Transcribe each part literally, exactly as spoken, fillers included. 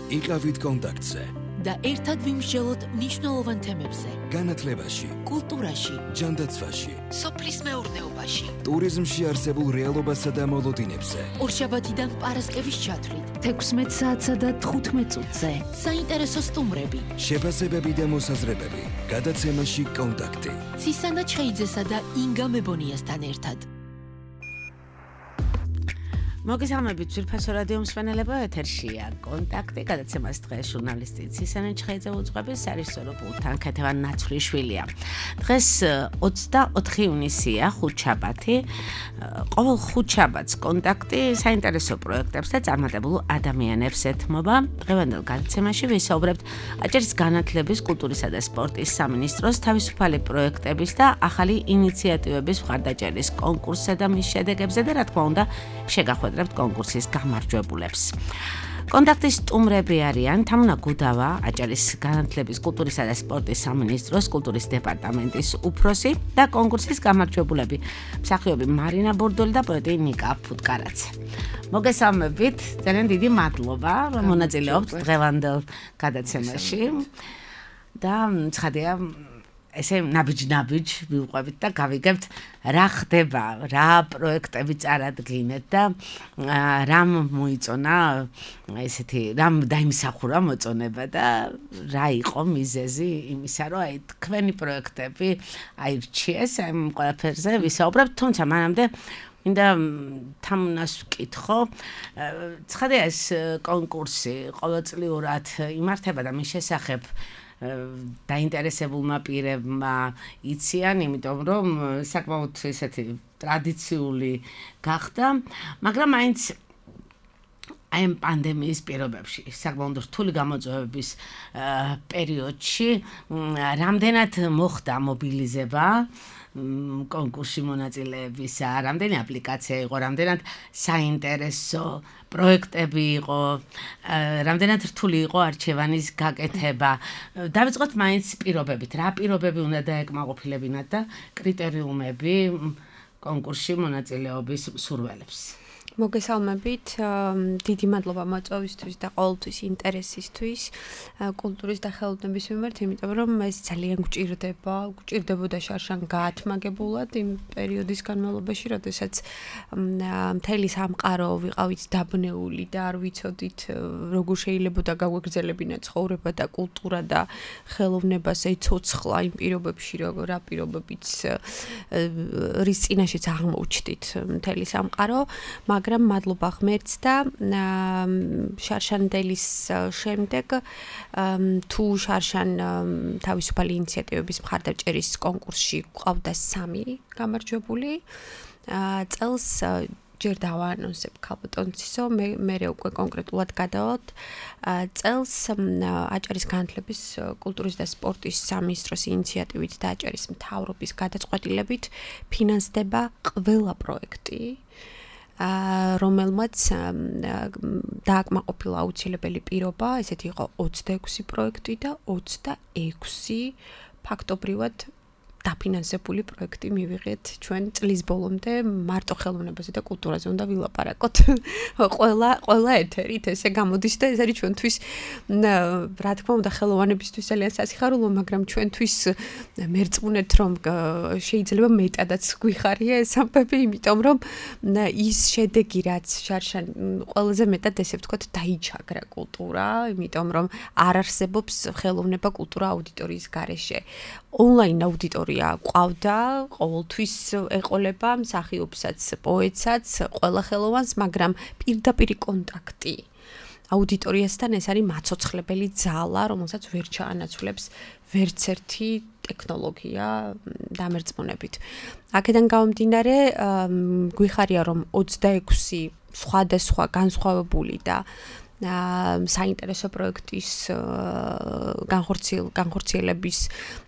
იყავით კონტაქტზე და ერთად ვიმსჯელოთ მნიშვნელოვან თემებზე. განათლებაში, კულტურაში, ჯანდაცვაში, სოფლის მეურნეობაში, ტურიზმში არსებულ რეალობასა და მოლოდინებზე. ორშაბათიდან პარასკევის ჩათვლით, თექვსმეტ საათსა და თხუთმეტ წუთზე. საინტერესო სტუმრები, შეფასებები და მოსაზრებები. გადაცემაში კონტაქტი. ცისანა ჩხეიძესა და ინგა მებონიასთან ერთად. მოგესალმებით ძვირფასო რადიო მსმენელებო, ეთერშია კონტაქტი, გადაცემას დღეს ჟურნალისტი ცისანა ჩხეიძე უძღვების, სარისორო პულტთან ქეთევან ნაცვლიშვილია. დღეს ოცდაოთხი ივნისია, ხუთშაბათი. ყოველ ხუთშაბათს კონტაქტი საინტერესო პროექტებს და წარმატებულ ადამიანებს ეთმობა. დღევანდელ გადაცემაში ვისაუბრებთ აჭარის განათლების, კულტურისა და სპორტის სამინისტროს თავისუფალი პროექტების და ახალი ინიციატივების მხარდაჭერის კონკურსზე და მის შედეგებზე და რა თქმა უნდა შეგახვედრებთ კონკურსის გამარჯვებულებს. კონტაქტის სტუმრები არიან თამუნა გუდავა, აჭარის განათლების, კულტურისა და სპორტის სამინისტროს კულტურის დეპარტამენტის უფროსი და კონკურსის გამარჯვებულები მსახიობი მარინა ბორდოლი და პოეტი ნიკა ფუტკარაძე. მოგესალმებით, ძალიან დიდი მადლობა, რომ მონაწილეობთ დღევანდელ გადაცემაში და ცხადია ესე ნაბიჯ-ნაბიჯ ვიყვებით და გავიგებთ რა ხდება, რა პროექტები წარადგინეთ და რამ მოიწონა ესეთი, რამ დაიმსახურა მოწონება და რა იყო მიზეზი იმისა, რომ აი თქვენი პროექტები აირჩიეს, აი ყველაფერზე ვისაუბრებთ, თუმცა მანამდე მინდა თამუნას ვკითხო, ცხადია ეს კონკურსი ყოველწლიურად იმართება და მის შესახებ დაინტერესებულმა პირებმა იციან, იმიტომ რომ საკმაოდ ესეთი ტრადიციული გახდა, მაგრამ მაინც აი ამ პანდემიის პირობებში, საკმაოდ რთული გამოწვევების პერიოდში რამდენად მოხდა მობილიზება კონკურსში მონაწილეებისა, რამდენი აპლიკაცია იყო, რამდენად საინტერესო პროექტები იყო, რამდენად რთული იყო არჩევანის გაკეთება. დავიწყოთ მაინც პირობებით, რა პირობები უნდა დაეკმაყოფილებინათ და კრიტერიუმები კონკურსში მონაწილეობის მსურველებს. მოგესალმებით, დიდი მადლობა მოწვევისთვის და ყოველთვის ინტერესისთვის კულტურის და ხელოვნების მიმართ, იმიტომ რომ ეს ძალიან გვჭირდება, გვჭირდებოდა შარშან გაათმაგებულად იმ პერიოდის განმავლობაში, როდესაც მთელი სამყარო ვიყავით დაბნეული და არ ვიცოდით როგორ შეიძლებოდა გაგვეგრძელებინა ცხოვრება და კულტურა და ხელოვნებას ეცოცხლა იმ პირობებში, როგორ რა პირობებიც რის წინაშეც აღმოჩნდით მთელი სამყარო, მაგრამ მადლობა ღმერთს და შარშანდელის შემდეგ თუ შარშან თავისუფალი ინიციატივების მხარდაჭერის კონკურსში ყავდა სამი გამარჯვებული, წელს ჯერ დავაანონსებ ქალბატონცისო, მე მე უკვე კონკრეტულად გადავალთ. წელს აჭარის განათლების, კულტურის და სპორტის სამინისტროს ინიციატივით და აჭარის მთავრობის გადაწყვეტილებით ფინანსდება ყველა პროექტი, რომელმაც დააკმაყოფილა აუცილებელი პირობა, ესეთი იყო ოცდაექვსი პროექტი და ოცდაექვსი ფაქტობრივად დაფინანსებული პროექტი მივიღეთ ჩვენ წლის ბოლომდე მარტო ხელოვნებაზე და კულტურაზე უნდა ვილაპარაკოთ. ყველა ყველა ეთერით ესე გამოდის და ეს არის ჩვენთვის რა თქმა უნდა ხელოვნებისთვის ძალიან სასიხარულო, მაგრამ ჩვენთვის მერწმუნეთ რომ შეიძლება მეტადაც გვიხარია ეს ამბები, იმიტომ რომ ის შედეგი რაც შარშან ყველაზე მეტად ესე ვთქვათ დაიჩაგრა კულტურა, იმიტომ რომ არ არსებობს ხელოვნება კულტურა აუდიტორიის გარეშე. ონლაინ აუდიტორია ყავდა, ყოველთვის ეყოლება მსახიობსაც, პოეტსაც, ყველა ხელოვანს, მაგრამ პირდაპირ კონტაქტი აუდიტორიასთან ეს არის მაცოცხლებელი ძალა, რომელსაც ვერ ჩაანაცვლებს ვერც ერთი ტექნოლოგია დამერწმუნებით. აქედან გამომდინარე, გვიხარია რომ ოცდაექვსი სხვადასხვა განსხვავებული და საინტერესო პროექტის განხორციელების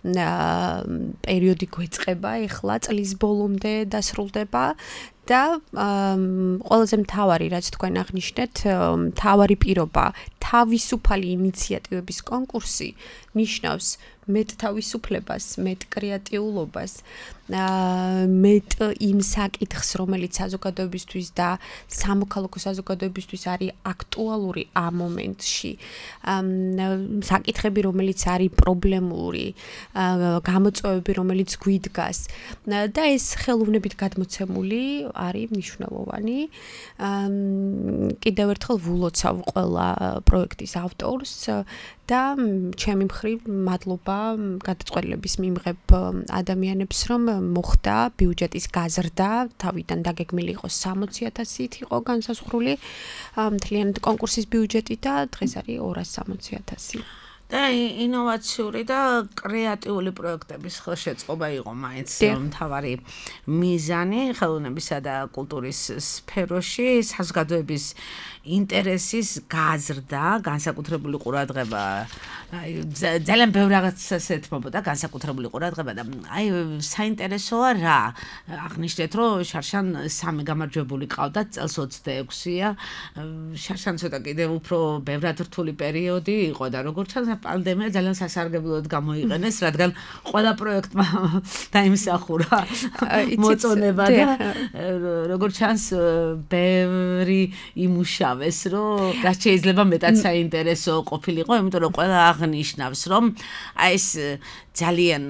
პერიოდი გვეწყება, ეხლა წლის ბოლომდე დასრულდება და ყველაზე მთავარი რაც თქვენ აღნიშნეთ, მთავარი პირობა თავისუფალი ინიციატივების კონკურსი ნიშნავს მეტ თავისუფლებას, მეტ კრეატიულობას, მეტ იმ საკითხს, რომელიც საზოგადოებისთვის და სამოქალაქო საზოგადოებისთვის არის აქტუალური ამ მომენტში. საკითხები, რომელიც არის პრობლემური, გამოწვევები, რომელიც გვიდგას და ეს ხელოვნებით გადმოცემული არის მნიშვნელოვანი. კიდევ ერთხელ ვულოცავ ყველა პროექტის ავტორს და ჩემი მხრივ მადლობა გადაწყვეტილების მიმღებ ადამიანებს, რომ მოხდა ბიუჯეტის გაზრდა, თავიდან დაგეგმილი იყო სამოცი ათასით იყო განსაზღვრული მთლიანად კონკურსის ბიუჯეტი და დღეს არის ორასი სამოცი ათასი. და ინოვაციური და კრეატიული პროექტების ხელშეწყობა იყო მაინც მთავარი მიზანი ხელოვნებისა და კულტურის სფეროში, საზოგადოების ინტერესის გაზრდა, განსაკუთრებული ყურადღება, აი ძალიან ბევრ რაღაცას ეთმობოდა განსაკუთრებული ყურადღება და აი საინტერესოა რა. აღნიშნეთ, რომ შარშან სამი გამარჯვებული ყავდა, წელს ოცდაექვსია. შარშან ცოტა კიდევ უფრო ბევრად რთული პერიოდი იყო და როგორც ჩანს პანდემია ძალიან სასარგებლოდ გამოიყენეს, რადგან ყველა პროექტმა დაიმსახურა მოწონება და როგორც ჩანს ბევრი იმუშავეს, რომ რაც შეიძლება მეტად საინტერესო ყოფილიყო, იმიტომ რომ ყველა აღნიშნავს, რომ აი ეს ძალიან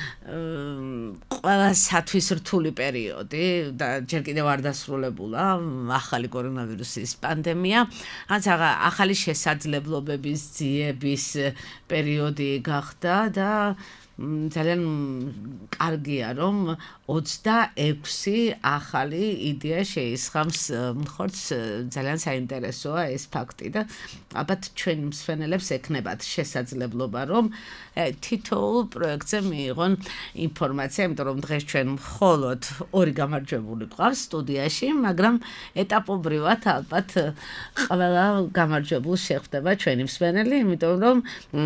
ყველასათვის რთული პერიოდი და ჯერ კიდევ არ დასრულებულა ახალი კორონავირუსის პანდემია, რაც ახალი შესაძლებლობების ძიების პერიოდი გახდა და ძალიან კარგია, რომ ოცდაექვსი ახალი იდეა შეისხამს მხოლოდ ძალიან საინტერესოა ეს ფაქტი და ალბათ ჩვენ მსვენელებს ექნებათ შესაძლებლობა, რომ თითოეულ პროექტზე მიიღონ ინფორმაცია, იმიტომ რომ დღეს ჩვენ მხოლოდ ორი გამარჯვებული გვყავს სტუდიაში, მაგრამ ეტაპობრივად ალბათ ყველა გამარჯვებულს შეხვდება ჩვენი მსვენელი, იმიტომ რომ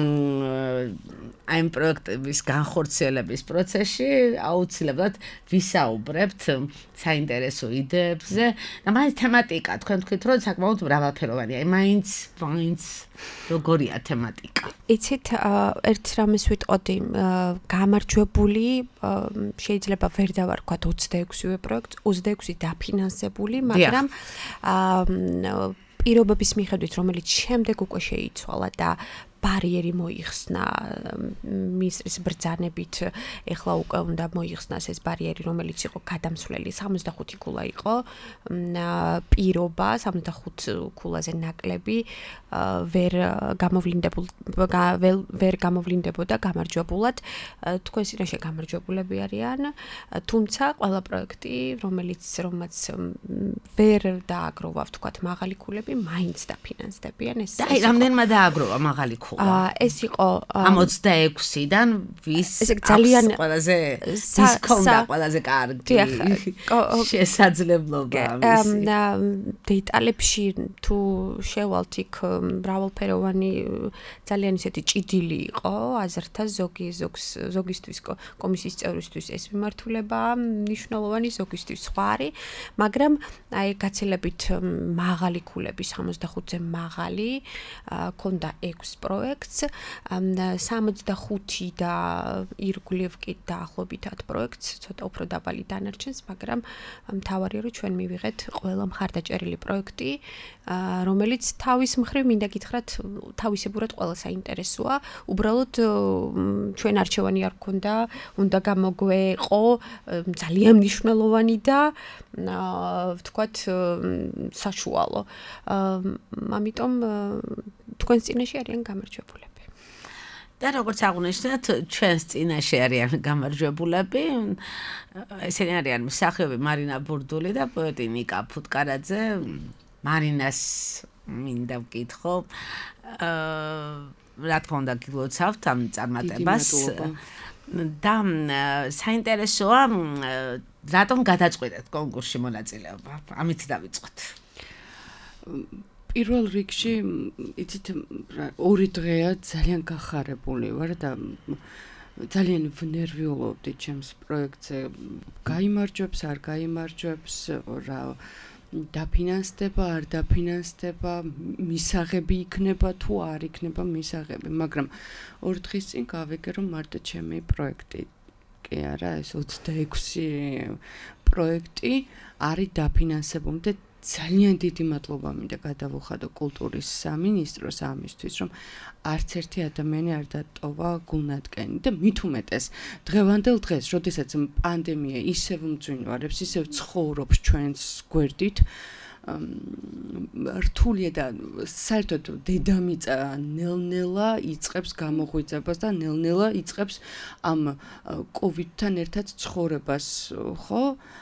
აი ამ პროექტების განხორციელების პროცესში აუცილებლად ვისაუბრებთ საინტერესო იდეებზე და მაინც თემატიკა, თქვენ თქვით, რომ საკმაოდ მრავალფეროვანია. აი მაინც, მაინც როგორია თემატიკა? იცით, ერთ რამეს ვიტყოდი, გამარჯვებული შეიძლება ვერ დავარქვათ ოცდაექვსივე პროექტს, ოცდაექვსი დაფინანსებული, მაგრამ პირობების მიხედვით, რომელიც შემდეგ უკვე შეიცვალა და ბარიერი მოიხსნა მინისტრის ბრძანებით, ეხლა უკვე უნდა მოიხსნას ეს ბარიერი, რომელიც იყო გადამსვლელი სამოცდახუთი ქულა იყო, პირობა სამოცდახუთ ქულაზე ნაკლები ვერ გამოვლინდებოდა, ვერ გამოვლინდებოდა გამარჯვებულად, თქვენ წინაშე გამარჯვებულები არიან, თუმცა ყველა პროექტი, რომელიც რომაც ვერ დააგროვა, ვთქვათ, მაღალი ქულები, მაინც დაფინანსდებიან ეს. და აი რამდენმა დააგროვა მაღალი ქულა? ეს იყო ამ ოცდაექვსიდან ვის ძალიან ყველაზე ის კონდა ყველაზე კარგი შესაძლებლობა ამის დეტალებში თუ შევალთ იქ მრავალფეროვანი ძალიან ისეთი ჭიდილი იყო აზრთა ზოგი ზოგს ზოგისთვის კომისიის წევრისთვის ეს მიმართულება მნიშვნელოვანი ზოგისთვის სხვა არის მაგრამ აი გაცილებით მაღალი ქულები სამოცდახუთზე მაღალი ქონდა ექვს პროექტს სამოცდახუთი და ირგვლივ კი დაახლოებით პროექტს ცოტა უფრო დაბალი დანარჩენს მაგრამ მთავარია რომ ჩვენ მივიღეთ ყველა მხარდაჭერილი პროექტი რომელიც თავის მხრივ მინდა გითხრათ თავისებურად ყველა საინტერესოა უბრალოდ ჩვენ არჩევანი არ გქონდა უნდა გამოგვეყო ძალიან მნიშვნელოვანი და ვთქვათ საშუალო ამიტომ თქვენს წინაშე არიან გამარჯვებულები და როგორც აღნიშნეთ ჩვენს წინაშე არიან გამარჯვებულები ესენი არიან მსახიობი მარინა ბურდული და პოეტი ნიკა ფუტკარაძე მარინას მინდა ვკითხო რა თქმა უნდა გილოცავთ ამ წარმატებას და საინტერესოა რატომ გადაწყვეტეთ კონკურსში მონაწილეობა ამით დავიწყოთ პირველ რიგში იცით ორი დღეა ძალიან გახარებული ვარ და ძალიან ვნერვიულობდი ჩემს პროექტზე გაიმარჯვებს არ გაიმარჯვებს რა დაფინანსდება, არ დაფინანსდება, მისაღები იქნება თუ არ იქნება მისაღები, მაგრამ ორი დღის წინ გავიგე რომ მარტო ჩემი პროექტი კი არა, ეს ოცდაექვსი პროექტი არის დაფინანსებული და ძალიან დიდი მადლობა მინდა გადავუხადო კულტურის სამინისტროს ამისთვის, რომ არც ერთი ადამიანი არ დატოვა გულნადგენი და მით უმეტეს დღევანდელ დღეს, როდესაც პანდემია ისევ მძვინვარებს, ისევ ცხოვრობს ჩვენს გვერდით, რთულია და საერთოდ დედამიწა ნელ-ნელა იწყებს გამოღვიძებას და ნელ-ნელა იწყებს ამ კოვიდთან ერთად ცხოვრებას, ხო?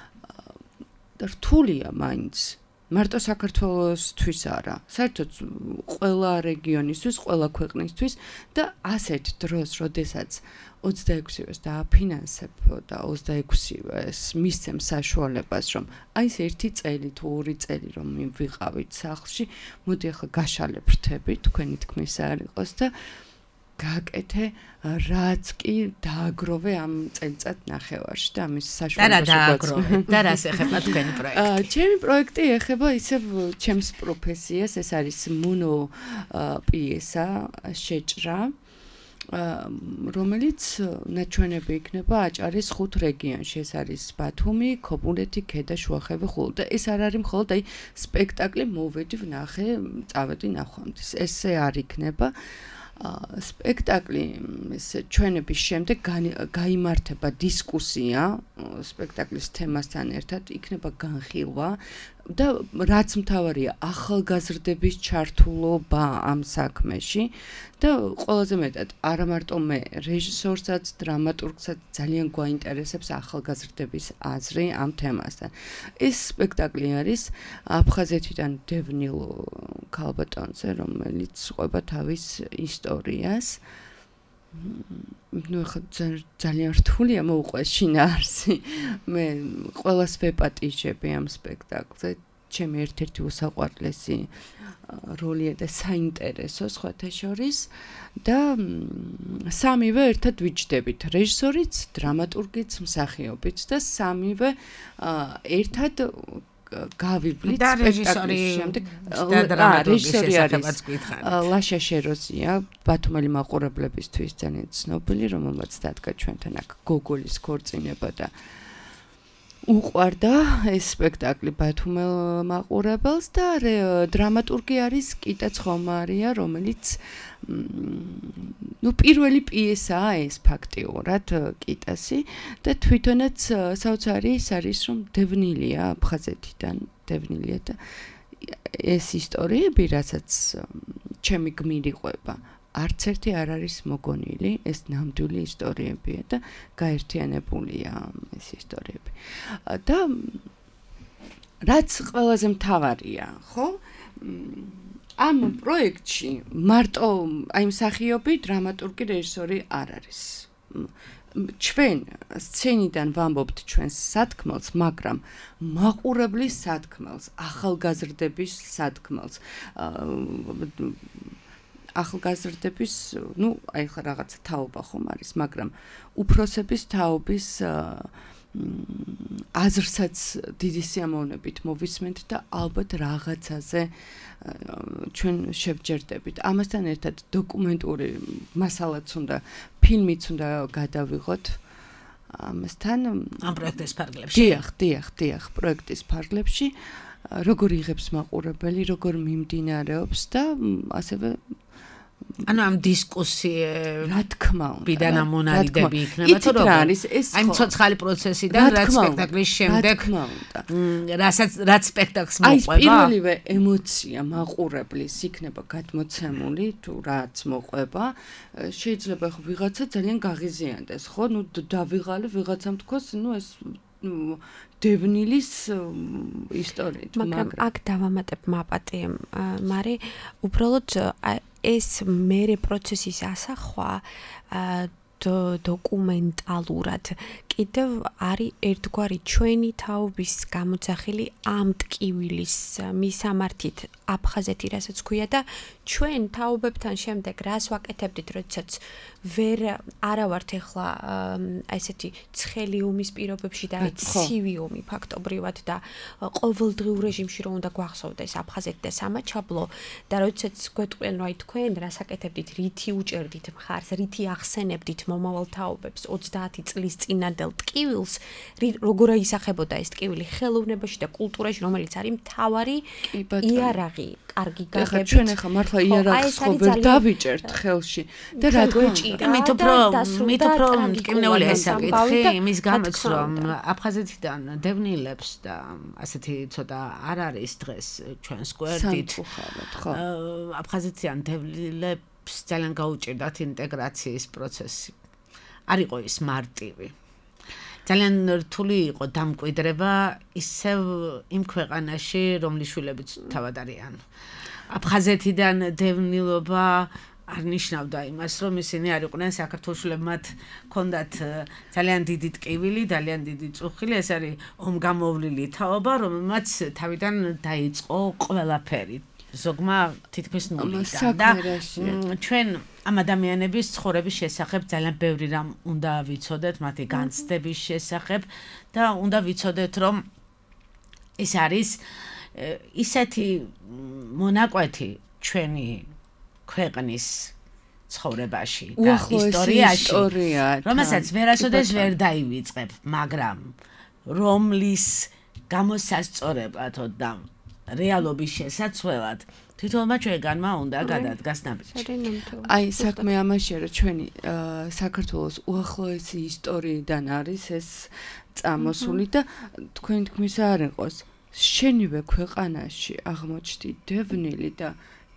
რთულია მაინც. მარტო საქართველოსთვის არა, საერთოდ ყველა რეგიონისთვის, ყველა ქვეყნისთვის და ასეთ დროს, როდესაც ოცდაექვსივეს დააფინანსებ და ოცდაექვსივეს მისცემ საშუალებას, რომ აი ეს ერთი წელი თუ ორი წელი რომ ვიყავით სახლში, მოდი ახლა გაშალებრთებით, თქვენი თქმის არ იყოს და გააკეთე რაც კი დააგროვე ამ წელიწად ნახევარში და ამის საშუალებას დააგროვე და რას ეხება თქვენი პროექტი? ჩემი პროექტი ეხება ისევ ჩემს პროფესიას, ეს არის მონო პიესა, შეჭრა, რომელიც ნაჩვენები იქნება აჭარის ხუთ რეგიონში, ეს არის ბათუმი, ქობულეთი, ქედა, შუახევი, ხულო და ეს არ არის მხოლოდ აი სპექტაკლი მოვედი ვნახე, წავედი ნახვამდის, ესე არ იქნება. სპექტაკლი ეს ჩვენების შემდეგ გაიმართება დისკუსია სპექტაკლის თემასთან ერთად, იქნება განხილვა და რაც მთავარია ახალგაზრდების ჩართულობა ამ საქმეში და ყველაზე მეტად არა მარტო მე რეჟისორსაც, დრამატურგსაც ძალიან გვაინტერესებს ახალგაზრდების აზრი ამ თემასთან. ეს სპექტაკლი არის აფხაზეთიდან დევნილ ქალბატონზე, რომელიც ყვება თავის ისტორიას. ნუ ხა ძალიან რთულია მოუყვეს შინაარსი. მე ყველას ვეპატიჟები ამ სპექტაკლზე. ჩემი ერთ-ერთი უსაყვარლესი როლია და საინტერესო სხვათა შორის და სამივე ერთად ვიჯდებით. რეჟისორიც, დრამატურგიც, მსახიობიც და სამივე ერთად გავივლით სპექტაკლის შემდეგ და რეჟისორი არის ლაშა შეროზია, ბათუმელი მაყურებლებისთვის ძალიან ცნობილი, რომელმაც დადგა ჩვენთან აქ გოგოლის ქორწინება და უყვარდა ეს სპექტაკლი ბათუმელ მაყურებელს და დრამატურგი არის კიტა ცხომარია, რომელიც ნუ პირველი პიესაა ეს ფაქტიურად კიტასი და თვითონაც საოცარი ის არის რომ დევნილია აფხაზეთიდან დევნილია და ეს ისტორიები რასაც ჩემი გმირი ყვება არც ერთი არ არის მოგონილი, ეს ნამდვილი ისტორიებია და გაერთიანებულია ეს ისტორიები. და რაც ყველაზე მთავარია, ხო? ამ პროექტში მარტო აი მსახიობი, დრამატურგი, რეჟისორი არ არის. ჩვენ სცენიდან ვამბობთ ჩვენს სათქმელს, მაგრამ მაყურებლის სათქმელს, ახალგაზრდების სათქმელს ახალგაზრდების, ну, აი ხა რაღაცა თაობა ხომ არის, მაგრამ უფროსების თაობის აზრსაც დიდი სიამოვნებით მოვისმენთ და ალბათ რაღაცაზე ჩვენ შევჯერდებით. ამასთან ერთად დოკუმენტური მასალაც უნდა, ფილმიც უნდა გადავიღოთ ამასთან ამ პროექტის ფარგლებში. დიახ, დიახ, დიახ, პროექტის ფარგლებში როგორ იღებს მაყურებელი, როგორ მიმდინარეობს და ასევე ანუ ამ დისკუსიები რა თქმა უნდა ბიდან ამონალიდები იქნება თუ როგორ არის ეს აი ცოცხალი პროცესიდან რაც სპექტაკლის შემდეგ რასაც რაც სპექტაკლს მოყვება აი პირველივე ემოცია მაყურებლის იქნება გადმოცემული თუ რაც მოყვება შეიძლება ხო ვიღაცა ძალიან გაღიზიანდეს ხო ნუ დავიღალე ვიღაცამ თქოს ნუ ეს დევნილის ისტორიით მაგრამ აქ დავამატებ მაპატი მარი უბრალოდ ეს მერე პროცესის ასახვა დოკუმენტალურად კიდევ არის ერთგვარი ჩვენი თაობის გამოძახილი ამ ტკივილის მისამართით აფხაზეთი რასაც ქვია და ჩვენ თაობებთან შემდეგ რას ვაკეთებდით, როდესაც ვერ არავართ ახლა ესეთი ცხელი ომის პირობებში და ცივი ომი ფაქტობრივად და ყოველდღიურ რეჟიმში რომ უნდა გვახსოვდეს აფხაზეთი და სამაჩაბლო და როდესაც გვეტყვიან რომ აი თქვენ რას აკეთებდით, რითი უჭერდით მხარს, რითი ახსენებდით მომავალ თაობებს ოცდაათი წლის წინანდელ ტკივილს, როგორ აისახებოდა ეს ტკივილი ხელოვნებაში და კულტურაში, რომელიც არის მთავარი იარაღი, კარგი გაგებით. ჩვენ ახლა მართლა იარაღს ხო ვერ დავიჭერთ ხელში და რა გვეჭირა. მით უფრო მით უფრო მტკივნეულია ეს საკითხი, იმის გამოც რომ აფხაზეთიდან დევნილებს და ასეთი ცოტა არ არის დღეს ჩვენს გვერდით. აფხაზეთიდან დევნილებს ძალიან გაუჭირდათ ინტეგრაციის პროცესი. არ იყო ის მარტივი. ძალიან რთული იყო დამკვიდრება ისევ იმ ქვეყანაში, რომლის შვილებიც თავად არიან. აფხაზეთიდან დევნილობა არ ნიშნავდა იმას, რომ ისინი არ იყვნენ საქართველოს შვილებმაც ჰქონდათ ძალიან დიდი ტკივილი, ძალიან დიდი წუხილი, ეს არის ომგამოვლილი თაობა, რომელმაც თავიდან დაიწყო ყველაფერი. ზოგმა თითქმის ნულიდან და ჩვენ ამ ადამიანების ცხოვრების შესახებ ძალიან ბევრი რამ უნდა ვიცოდეთ, მათი განცდების შესახებ და უნდა ვიცოდეთ, რომ ეს არის ისეთი მონაკვეთი ჩვენი ქვეყნის ცხოვრებაში და ისტორიაში, რომელსაც ვერასოდეს ვერ დაივიწყებ, მაგრამ რომლის გამოსასწორებლად და რეალობის შესაცვლელად თვითონმა ჩვენგანმა უნდა გადადგას ნაბიჯი. აი საქმე ამაშია, რომ ჩვენი საქართველოს უახლოესი ისტორიიდან არის ეს წამოსული და თქვენ თქმის არ იყოს შენივე ქვეყანაში აღმოჩნდი დევნილი და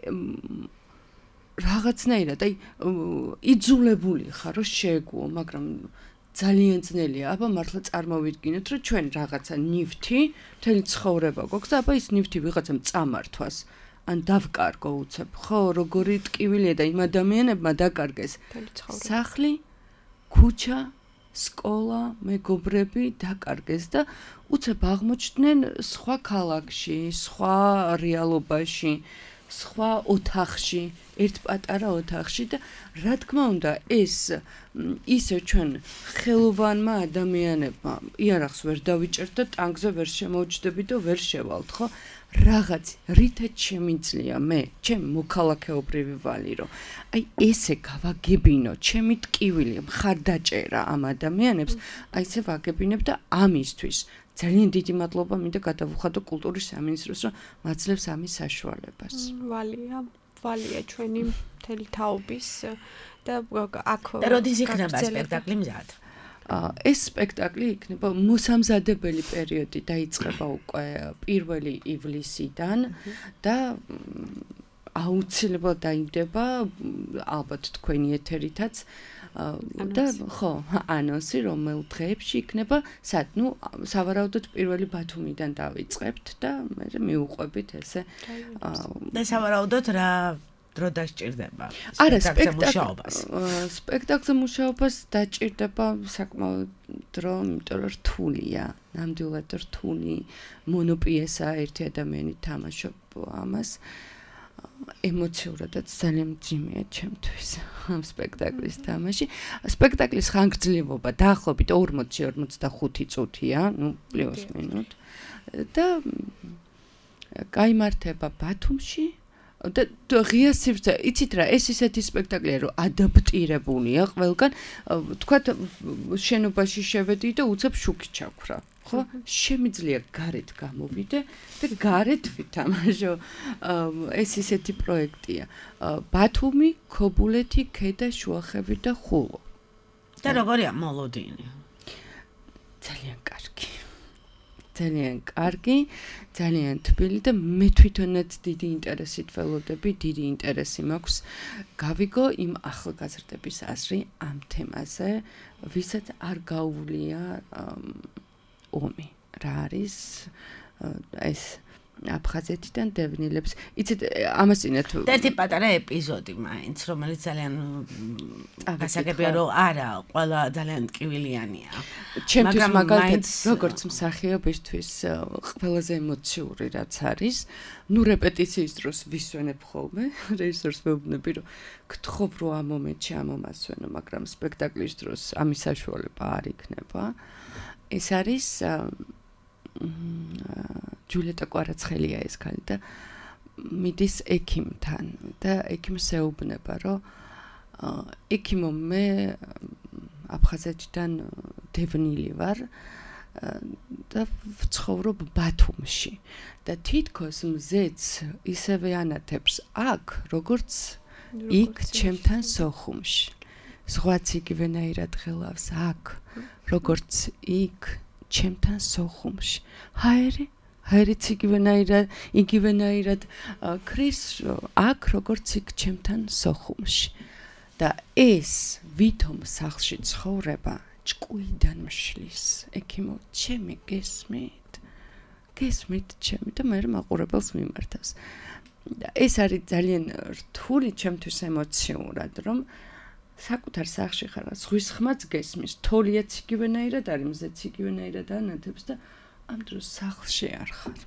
რაღაცნაირად აი იძულებული ხარ რომ შეეგუო, მაგრამ ძალიან ძნელია. აბა მართლა წარმოვიდგინოთ, რომ ჩვენ რაღაცა ნივთი, მთელი ცხოვრება გვაქვს და აბა ის ნივთი ვიღაცამ წამართვას, ან დავკარგო უცებ. ხო, როგორი ტკივილია და იმ ადამიანებმა დაკარგეს სახლი, ქუჩა, სკოლა, მეგობრები დაკარგეს და უცებ აღმოჩნდნენ სხვა ქალაქში, სხვა რეალობაში, სხვა ოთახში, ერთ პატარა ოთახში და რა თქმა უნდა ეს ისე ჩვენ ხელოვანმა ადამიანებმა იარაღს ვერ დავიჭერთ და ტანგზე ვერ შემოვჯდებით და ვერ შევალთ, ხო? რაღაც რითაც შემიძლია მე, ჩემ მოქალაქეობრივი ვალი, რომ აი ესე გავაგებინო, ჩემი ტკივილი მხარდაჭერა ამ ადამიანებს, აი ესე ვაგებინებ და ამისთვის ძალიან დიდი მადლობა მინდა გადავუხადო კულტურის სამინისტროს, რომ მაძლევს ამის საშუალებას. ვალია, ვალია ჩვენი მთელი თაობის და აქ და როდის იქნება სპექტაკლი მზად? ეს სპექტაკლი იქნება მოსამზადებელი პერიოდი დაიწყება უკვე პირველი ივლისიდან და აუცილებლად დაიმდება ალბათ თქვენი ეთერითაც და ხო, ანონსი რომელ დღეებში იქნება, სად, ну, სავარაუდოდ პირველი ბათუმიდან დავიწყებთ და მე მივუყვებით ესე და სავარაუდოდ რა დრო დასჭირდება არა სპექტაკლს სპექტაკლზე მუშაობას დაჭირდება საკმაოდ დრო, იმიტომ რომ რთულია, ნამდვილად რთული მონოპიესა ერთი ადამიანი თამაშობ ამას ემოციურადაც ძალიან მძიმეა ჩემთვის ამ სპექტაკლის თამაში. სპექტაკლის ხანგრძლივობა დაახლოებით ორმოცი ორმოცდახუთი წუთია, ну, პლუს მინუთ. და გაიმართება ბათუმში და ღია სივრცე, იცით რა, ეს ისეთი სპექტაკლია, რომ ადაპტირებულია ყველგან, თქვათ შენობაში შევედი და უცებ შუქი ჩაქვრა. ხო, შემიძლია გარეთ გამოვიდე და გარეთ ვითამაშო. ეს ისეთი პროექტია. ბათუმი, ქობულეთი, ქედა, შუახევი და ხულო. და როგორია მოლოდინი? ძალიან კარგი. ძალიან კარგი, ძალიან თბილი და მე თვითონაც დიდი ინტერესით ველოდები, დიდი ინტერესი მაქვს გავიგო იმ ახალგაზრდების აზრი ამ თემაზე, ვისაც არ გაუვლია ომი. რა არის ეს აფხაზეთიდან დევნილებს. იცით, ამას წინათ ერთი პატარა ეპიზოდი მაინც, რომელიც ძალიან გასაგებია, რომ არა, ყველა ძალიან ტკივილიანია. ჩემთვის მაგალითად, როგორც მსახიობისთვის ყველაზე ემოციური რაც არის, ნუ რეპეტიციის დროს ვისვენებ ხოლმე, რეჟისორს ვეუბნები, რომ გთხოვ რომ ამ მომენტში ამომასვენო, მაგრამ სპექტაკლის დროს ამის საშუალება არ იქნება. ეს არის ჯულიეტა კვარაცხელია ეს ქალი და მიდის ექიმთან და ექიმს ეუბნება, რომ ექიმო მე აფხაზეთიდან დევნილი ვარ და ვცხოვრობ ბათუმში და თითქოს მზეც ისევე ანათებს აქ, როგორც იქ ჩემთან სოხუმში. ზღვაც იგივენაირად ღელავს აქ, როგორც იქ ჩემთან სოხუმში. ჰაერი, ჰაერიც იგივენაირად, იგივენაირად ქრის აქ, როგორც იქ ჩემთან სოხუმში. და ეს ვითომ სახლში ცხოვრება ჭკუიდან მშლის. ექიმო, ჩემი გესმით? გესმით ჩემი და მე მაყურებელს მიმართავს. და ეს არის ძალიან რთული ჩემთვის ემოციურად, რომ საკუთარ სახლში ხარ, ზღვის ხმაც გესმის, თოლიაც იგივენაირად არის, მზეც იგივენაირად ანათებს და ამ დროს სახლში არ ხარ.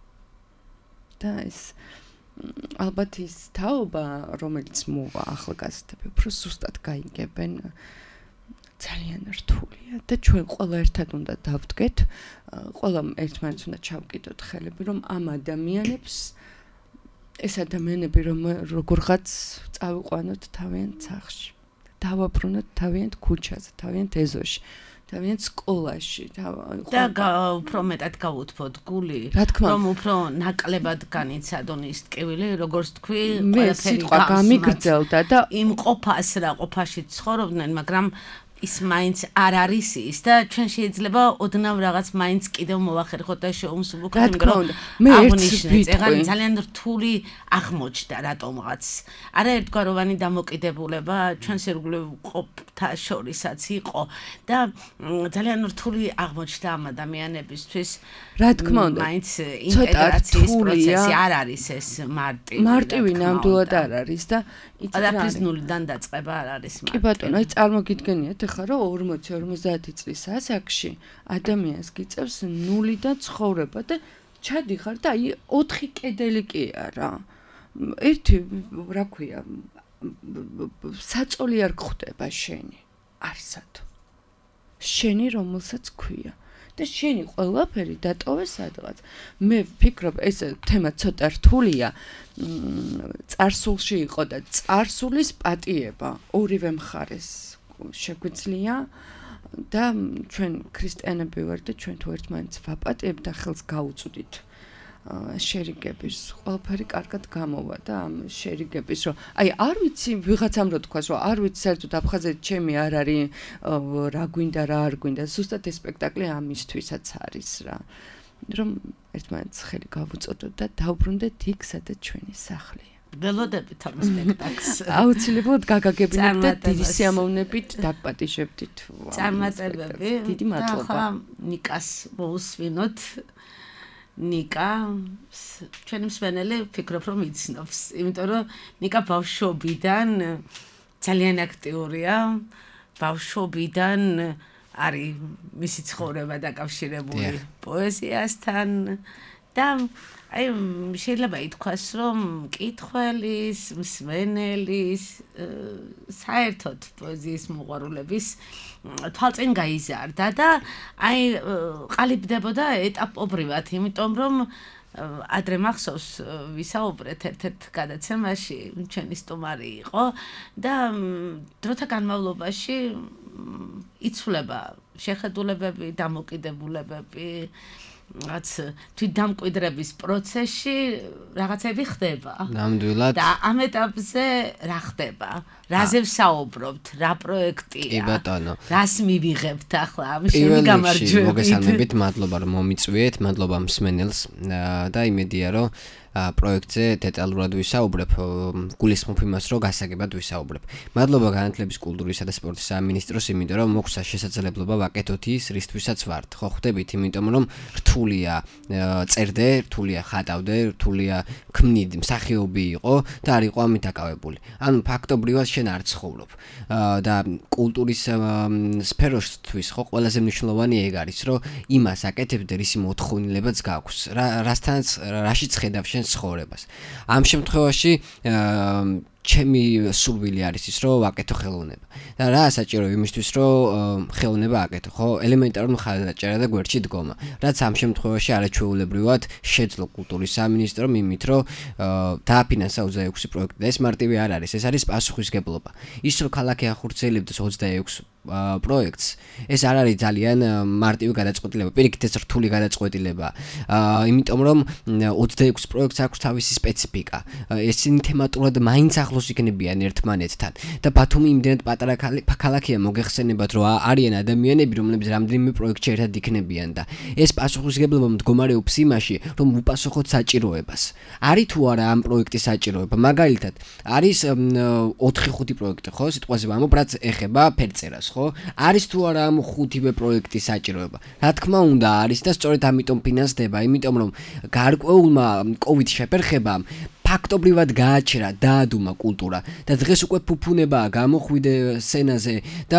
და ეს ალბათ ის თაობა, რომელიც მოვა ახალგაზრდები, უფრო სუსტად გაიგებენ, ძალიან რთულია და ჩვენ ყველა ერთად უნდა დავდგეთ, ყველა ერთმანეთს უნდა ჩავკიდოთ ხელები, რომ ამ ადამიანებს ეს ადამიანები რომ როგორღაც წავიყვანოთ თავიანთ სახლში. დავაბრუნოთ თავიანთ ქუჩაზე, თავიანთ ეზოში, თავიანთ სკოლაში, და უფრო მეტად გავუთბოთ გული, რომ უფრო ნაკლებად განიცადონ ის ტკივილი, როგორც თქვი, ყველაფერი გამიგრძელდა და იმ ყოფას რა ყოფაში ცხოვრობდნენ, მაგრამ ის მაინც არ არის ის და ჩვენ შეიძლება ოდნავ რაღაც მაინც კიდევ მოვახერხოთ და შეუმსუბუქოთ, იმიტომ რომ მე ერთს ვიტყვი, ძალიან რთული აღმოჩნდა რატომღაც. არა ერთგვაროვანი დამოკიდებულება ჩვენს ირგვლივ ყოფთა შორისაც იყო და ძალიან რთული აღმოჩნდა ამ ადამიანებისთვის. რა თქმა უნდა, მაინც ინტეგრაციის პროცესი არ არის ეს მარტივი. მარტივი ნამდვილად არ არის და ყველაფრის ნულიდან დაწყება არ არის მარტივი. კი ბატონო, აი წარმოგიდგენიათ ახლა რომ ორმოცი ორმოცდაათი წლის ასაკში ადამიანს გიწევს ნულიდან ცხოვრება და ჩადიხარ და აი ოთხი კედელი კი არა. ერთი რა ქვია, საწოლი არ გხვდება შენი. არსად. შენი რომელსაც ქვია. და შენი ყველაფერი დატოვე სადღაც. მე ვფიქრობ, ეს თემა ცოტა რთულია. წარსულში იყო და წარსულის პატიება ორივე მხარეს შეგვიძლია და ჩვენ ქრისტიანები ვართ და ჩვენ თუ ერთმანეთს ვაპატიებთ და ხელს გაუწვდით შერიგების, ყველაფერი კარგად გამოვა და ამ შერიგების, რომ აი არ ვიცი ვიღაცამ რო თქვას, რომ არ ვიცი საერთოდ აფხაზეთი ჩემი არ არის, რა გვინდა, რა არ გვინდა, ზუსტად ეს სპექტაკლი ამისთვისაც არის რა. რომ ერთმანეთს ხელი გავუწოდოთ და დავბრუნდეთ იქ, სადაც ჩვენი სახლია. ველოდებით ამ სპექტაკლს. აუცილებლად გაგაგებინებთ და დიდი სიამოვნებით დაგპატიჟებდით. წარმატებები. დიდი მადლობა. და ნიკას მოусვინოთ. ნიკა ჩვენი მსმენელი ვფიქრობ რომ იცნობს, იმიტომ რომ ნიკა ბავშვობიდან ძალიან აქტიურია, ბავშვობიდან არის მისი ცხოვრება დაკავშირებული პოეზიასთან და აი შეიძლება ითქვას რომ მკითხველის, მსმენელის, საერთოდ პოეზიის მოყვარულების თვალწინ გაიზარდა და აი ყალიბდებოდა ეტაპობრივად, იმიტომ რომ ადრე მახსოვს ვისაუბრეთ ერთ-ერთ გადაცემაში, ჩვენი სტუმარი იყო და დროთა განმავლობაში იცვლება შეხედულებები, დამოკიდებულებები, რაც თვითდამკვიდრების პროცესში რაღაცები ხდება. ნამდვილად. და ამ ეტაპზე რა ხდება? რაზე ვსაუბრობთ? რა პროექტია? კი ბატონო. რას მივიღებთ ახლა ამ შემიგამარჯვებით? მოგესალმებით, მადლობა რომ მომიწვიეთ, მადლობა მსმენელს და იმედია რომ პროექტზე დეტალურად ვისაუბრებ, გულისხმობ იმას, რომ გასაგებად ვისაუბრებ. მადლობა განათლების, კულტურისა და სპორტის სამინისტროს, იმიტომ რომ მოგვცა შესაძლებლობა ვაკეთოთ ის, რისთვისაც ვართ. ხო ხვდებით, იმიტომ რომ რთულია წერდე, რთულია ხატავდე, რთულია ქმნიდი, მსახიობი იყო და არ იყო ამით დაკავებული. ანუ ფაქტობრივად შენ არ ცხოვრობ. და კულტურის სფეროსთვის ხო ყველაზე მნიშვნელოვანი ეგ არის, რომ იმას აკეთებდე, რისი მოთხოვნილებაც გაქვს, რასთანაც რაშიც ხედავ შენ ცხოვრებას. ამ შემთხვევაში ჩემი სურვილი არის ის, რომ ვაკეთო ხელოვნება. და რა საჭირო იმისთვის, რომ ხელოვნება აკეთო, ხო? ელემენტარული მხარდაჭერა და გვერდში დგომა. რაც ამ შემთხვევაში არაჩვეულებრივად შეძლო კულტურის სამინისტრომ იმით, რომ დააფინანსა ოცდაექვსი პროექტი და ეს მარტივი არ არის, ეს არის პასუხისგებლობა. ის რომ ქალაქი ახორციელებდეს ოცდაექვსი პროექტს, ეს არ არის ძალიან მარტივი გადაწყვეტილება, პირიქით ეს რთული გადაწყვეტილება. იმიტომ რომ ოცდაექვსი პროექტს აქვს თავისი სპეციფიკა. ესენი თემატურად მაინც ახლოს იქნებიან ერთმანეთთან და ბათუმი იმდენად პატარა ქალაქია, მოგეხსენებათ, რომ არიან ადამიანები, რომლებიც რამდენიმე პროექტში ერთად იქნებიან და ეს პასუხისგებლობა მდგომარეობს იმაში, რომ უპასუხოთ საჭიროებას. არის თუ არა ამ პროექტის საჭიროება? მაგალითად, არის ოთხი ხუთი პროექტი, ხო? სიტყვაზე ვამბობ, რაც ეხება ფერწერას, ხო? არის თუ არა ამ ხუთივე პროექტის საჭიროება? რა თქმა უნდა, არის და სწორედ ამიტომ ფინანსდება, იმიტომ რომ გარკვეულმა კოვიდ შეფერხებამ ფაქტობრივად გააჩერა, დაადუმა კულტურა და დღეს უკვე ფუფუნებაა გამოხვიდე სცენაზე და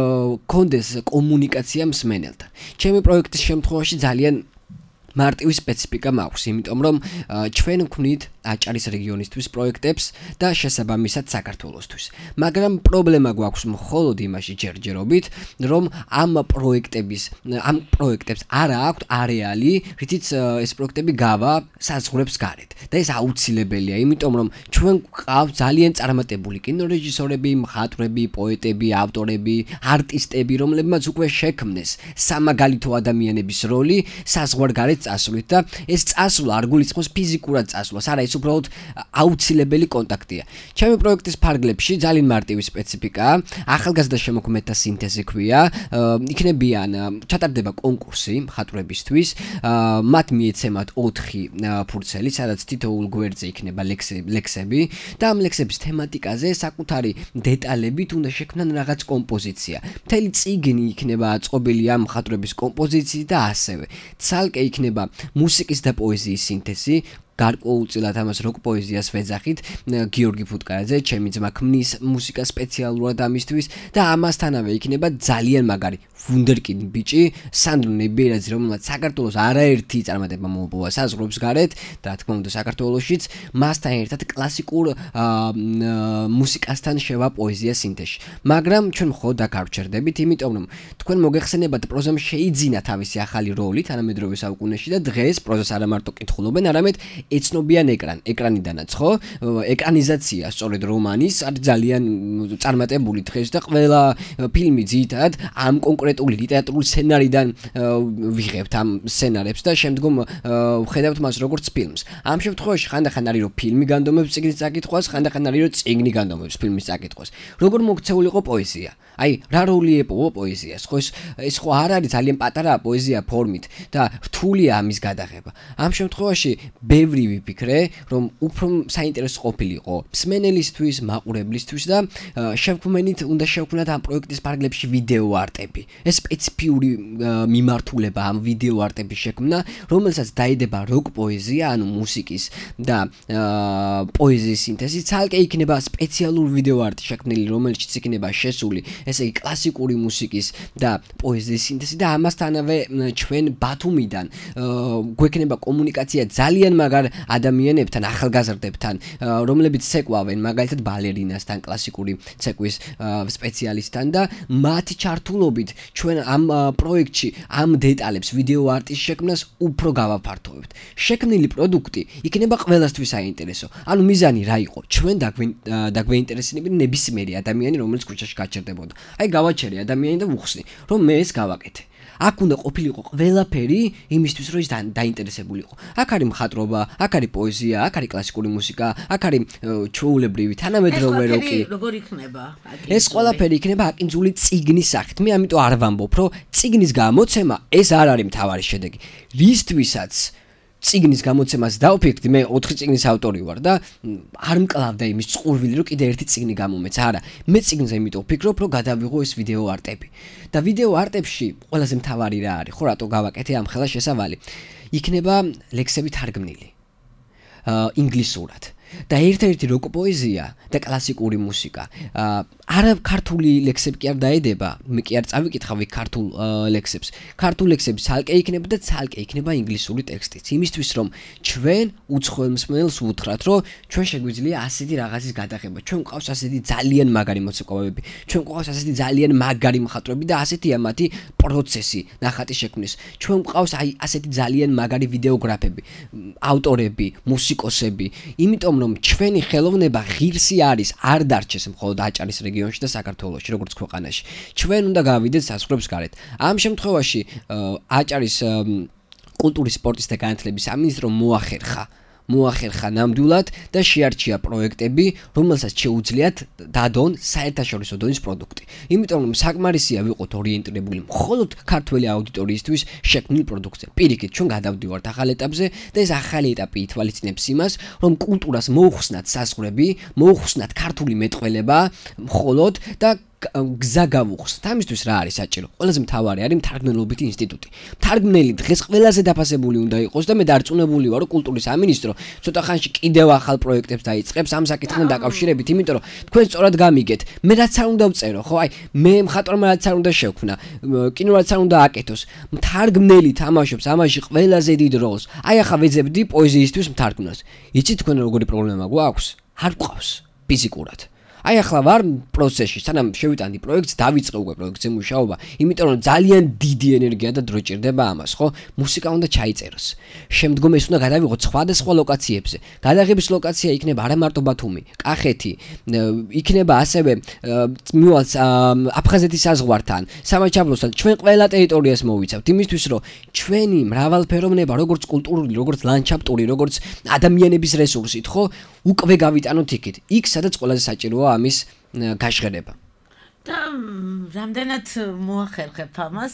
კონდეს კომუნიკაცია მსმენელთან. ჩემი პროექტის შემთხვევაში ძალიან მარტივი სპეციფიკა მაქვს, იმიტომ რომ ჩვენ ვქმნით აჭარის რეგიონისთვის პროექტებს და შესაბამისად საქართველოსთვის. მაგრამ პრობლემა გვაქვს მხოლოდ იმაში ჯერჯერობით, რომ ამ პროექტების, ამ პროექტებს არა აქვთ არეალი, რითიც ეს პროექტები გავა საზღვრებს გარეთ. და ეს აუცილებელია, იმიტომ რომ ჩვენ გვყავთ ძალიან წარმატებული კინორეჟისორები, მხატვრები, პოეტები, ავტორები, არტისტები, რომლებმაც უკვე შექმნეს სამაგალითო ადამიანების როლი საზღვარგარეთ წასვლით და ეს წასვლა არ გულისხმობს ფიზიკურად წასვლას, არა ეს უბრალოდ აუცილებელი კონტაქტია. ჩემი პროექტის ფარგლებში ძალიან მარტივი სპეციფიკაა, ახალგაზრდა შემოქმედთა სინთეზი ქვია, იქნებიან ჩატარდება კონკურსი მხატვრებისთვის, მათ მიეცემათ ოთხი ფურცელი, სადაც თითოეულ გვერდზე იქნება ლექსები და ამ ლექსების თემატიკაზე საკუთარი დეტალებით უნდა შექმნან რაღაც კომპოზიცია. მთელი წიგნი იქნება აწყობილი ამ მხატვრების კომპოზიციით და ასევე. ცალკე იქნება მუსიკის და პოეზიის სინთეზი, გარკვეულწილად ამას როკ პოეზიას ვეძახით, გიორგი ფუტკარაძე, ჩემი ძმა ქმნის მუსიკა სპეციალურად ამისთვის და ამასთანავე იქნება ძალიან მაგარი ვუნდერკინდი ბიჭი, სანდრო ნებიერაძე, რომელმაც საქართველოს არაერთი წარმატება მოუპოვა საზღვრებს გარეთ და რა თქმა უნდა საქართველოშიც, მასთან ერთად კლასიკურ მუსიკასთან შევა პოეზია სინთეზში. მაგრამ ჩვენ მხოლოდ აქ არ ვჩერდებით, იმიტომ რომ თქვენ მოგეხსენებათ, პროზამ შეიძინა თავისი ახალი როლი თანამედროვე საუკუნეში და დღეს პროზას არა მარტო კითხულობენ, არამედ ეცნობიან ეკრან, ეკრანიდანაც, ხო? ეკრანიზაცია სწორედ რომანის არის ძალიან წარმატებული დღეს და ყველა ფილმი ძირითადად ამ კონკრეტული ლიტერატურული სცენარიდან ვიღებთ ამ სცენარებს და შემდგომ ვხედავთ მას როგორც ფილმს. ამ შემთხვევაში ხანდახან არის რომ ფილმი განდომებს წიგნის წაკითხვას, ხანდახან არის რომ წიგნი განდომებს ფილმის წაკითხვას. როგორ მოქცეული იყო პოეზია? აი, რა როლი ეპოვა პოეზიას? ხო ეს ეს ხო არ არის ძალიან პატარა პოეზია ფორმით და რთულია ამის გადაღება. ამ შემთხვევაში ბევრი ვიფიქრე, რომ უფრო საინტერესო ყოფილიყო მსმენელისთვის, მაყურებლისთვის და შევქმნით, უნდა შევქმნათ ამ პროექტის ფარგლებში ვიდეო არტები. ეს სპეციფიური მიმართულება ამ ვიდეო არტების შექმნა, რომელსაც დაიდება როკ პოეზია, ანუ მუსიკის და პოეზიის სინთეზი, ცალკე იქნება სპეციალური ვიდეო არტი შექმნილი, რომელშიც იქნება შესული ესე იგი კლასიკური მუსიკის და პოეზიის სინთეზი და ამასთანავე ჩვენ ბათუმიდან გვექნება კომუნიკაცია ძალიან მაგარ ადამიანებთან, ახალგაზრდებთან, რომლებიც ცეკვავენ, მაგალითად ბალერინასთან, კლასიკური ცეკვის სპეციალისტთან და მათი ჩართულობით ჩვენ ამ პროექტში ამ დეტალებს ვიდეო არტის შექმნას უფრო გავაფართოვებთ. შექმნილი პროდუქტი იქნება ყველასთვის საინტერესო. ანუ მიზანი რა იყო? ჩვენ დაგვეინტერესებინებიან ნებისმიერი ადამიანი, რომელიც ქუჩაში გაჩერდებოდა. აი გავაჩერე ადამიანი და ვუხსნი, რომ მე ეს გავაკეთე. აქ უნდა ყოფილიყო ყველაფერი იმისთვის, რომ ის დაინტერესებულიყო. აქ არის მხატვრობა, აქ არის პოეზია, აქ არის კლასიკური მუსიკა, აქ არის ჩვეულებრივი თანამედროვე როკი. ეს როგორ იქნება? ეს ყველაფერი იქნება აკინძული წიგნის სახით. მე ამიტომ არ ვამბობ, რომ წიგნის გამოცემა ეს არ არის მთავარი შედეგი. რისთვისაც წიგნის გამოცემას დავფიქრდი, მე ოთხი წიგნის ავტორი ვარ და არ მკლავდა იმის წყურვილი, რომ კიდე ერთი წიგნი გამომეცა. არა, მე წიგნზე იმიტომ ვფიქრობ, რომ გადავიღო ეს ვიდეო არტები. და ვიდეო არტებში ყველაზე მთავარი რა არის, ხო, რატო გავაკეთე ამ ხელა შესავალი? იქნება ლექსები თარგმნილი. აა ინგლისურად. და ერთ-ერთი როკ პოეზია და კლასიკური მუსიკა. არა ქართული ლექსები კი არ დაედება, მე კი არ წავიკითხავ ქართულ ლექსებს. ქართულ ლექსები ცალკე იქნება და ცალკე იქნება ინგლისური ტექსტიც. იმისთვის რომ ჩვენ უცხოელ მსმენელს უთხრათ, რომ ჩვენ შეგვიძლია ასეთი რაღაცის გადაღება. ჩვენ გვყავს ასეთი ძალიან მაგარი მოცეკვავეები. ჩვენ გვყავს ასეთი ძალიან მაგარი მხატვრები და ასეთია მათი პროცესი ნახატის შექმნის. ჩვენ გვყავს აი ასეთი ძალიან მაგარი ვიდეოგრაფები, ავტორები, მუსიკოსები. იმიტომ რომ ჩვენი ხელოვნება ღირსი არის, არ დარჩეს მხოლოდ აჭარის რეგიონში და საქართველოში, როგორც ქვეყანაში. ჩვენ უნდა გავიდეთ საზღვრებს გარეთ. ამ შემთხვევაში აჭარის კულტურის, სპორტის და განათლების სამინისტრომ მოახერხა მოახერხა ნამდვილად და შეარჩია პროექტები, რომელსაც შეუძლიათ დადონ საერთაშორისო დონის პროდუქტი. იმიტომ რომ საკმარისია ვიყოთ ორიენტირებული მხოლოდ ქართველი აუდიტორიისთვის შექმნილ პროდუქტზე. პირიქით, ჩვენ გადავდივართ ახალ ეტაპზე და ეს ახალი ეტაპი ითვალისწინებს იმას, რომ კულტურას მოუხსნათ საზღვრები, მოუხსნათ ქართული მეტყველება მხოლოდ და გზა გავუხსნათ. ამისთვის რა არის საჭირო? ყველაზე მთავარი არის მთარგმნელობითი ინსტიტუტი. მთარგმნელი დღეს ყველაზე დაფასებული უნდა იყოს და მე დარწმუნებული ვარ, რომ კულტურის სამინისტრო ცოტა ხანში კიდევ ახალ პროექტებს დაიწყებს ამ საკითხთან დაკავშირებით, იმიტომ რომ თქვენ სწორად გამიგეთ, მე რაც არ უნდა ვწერო, ხო, აი, მე მხატვარმა რაც არ უნდა შევქმნა, კინო რაც არ უნდა აკეთოს, მთარგმნელი თამაშობს ამაში ყველაზე დიდ როლს. აი, ახლა ვეძებდი პოეზიისთვის მთარგმნას. იცით თქვენ როგორი პრობლემა გვაქვს? არ გვყავს ფიზიკურად. აი ახლა ვარ პროცესში, სანამ შევიტანდი პროექტს, დავიწყე უკვე პროექტზე მუშაობა, იმიტომ რომ ძალიან დიდი ენერგია და დრო ჭირდება ამას, ხო? მუსიკა უნდა ჩაიწეროს. შემდგომ ეს უნდა გადავიღოთ სხვადასხვა ლოკაციებზე. გადაღების ლოკაცია იქნება არა მარტო ბათუმი, კახეთი, იქნება ასევე მივალს აფხაზეთის საზღვართან, სამაჩაბლოსთან, ჩვენ ყველა ტერიტორიას მოვიცავთ, იმისთვის რომ ჩვენი მრავალფეროვნება, როგორც კულტურული, როგორც ლანდშაფტური, როგორც ადამიანების რესურსით, ხო, უკვე გავიტანოთ იქით. იქ სადაც ყველაზე საჭიროა ამის გაშღერება. და რამდენად მოახერხებ ამას